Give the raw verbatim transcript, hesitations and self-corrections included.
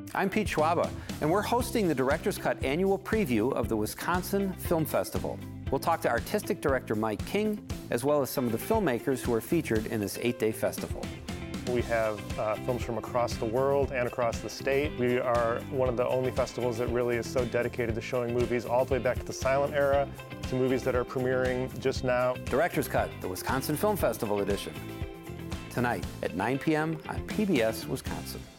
I'm Pete Schwaba, and we're hosting the Director's Cut annual preview of the Wisconsin Film Festival. We'll talk to artistic director Mike King, as well as some of the filmmakers who are featured in this eight-day festival. We have uh, films from across the world and across the state. We are one of the only festivals that really is so dedicated to showing movies all the way back to the silent era, to movies that are premiering just now. Director's Cut, the Wisconsin Film Festival edition. Tonight at nine p m on P B S Wisconsin.